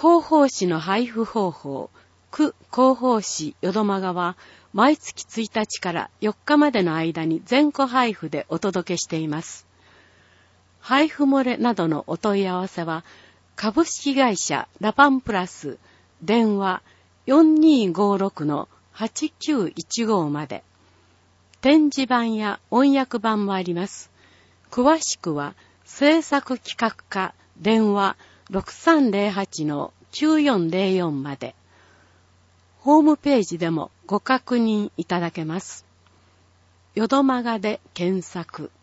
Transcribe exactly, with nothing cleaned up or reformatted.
広報誌の配布方法、区広報誌よどまがは毎月ついたちからよっかまでの間に全戸配布でお届けしています。配布漏れなどのお問い合わせは株式会社ラパンプラス電話 よんにーごーろくのはちきゅういちご まで。展示版や音訳版もあります。詳しくは制作企画課電話 ろくさんぜろはちのきゅうよんぜろよん まで。ホームページでもご確認いただけます。よどまがで検索。